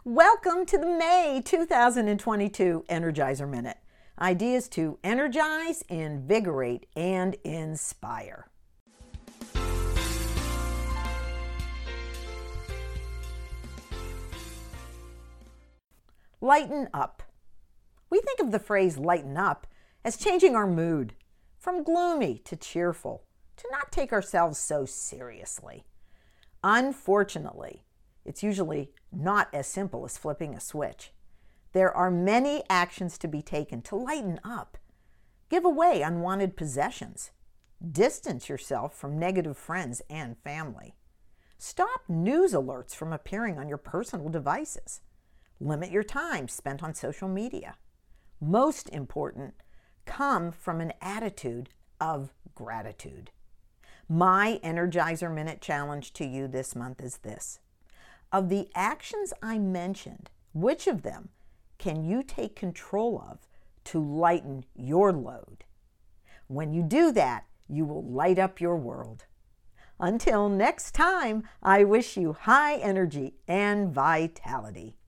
Welcome to the May 2022 Energizer Minute. Ideas to energize, invigorate, and inspire. Lighten up. We think of the phrase lighten up as changing our mood from gloomy to cheerful, to not take ourselves so seriously. Unfortunately, it's usually not as simple as flipping a switch. There are many actions to be taken to lighten up. Give away unwanted possessions. Distance yourself from negative friends and family. Stop news alerts from appearing on your personal devices. Limit your time spent on social media. Most important, come from an attitude of gratitude. My Energizer Minute challenge to you this month is this. Of the actions I mentioned, which of them can you take control of to lighten your load? When you do that, you will light up your world. Until next time, I wish you high energy and vitality.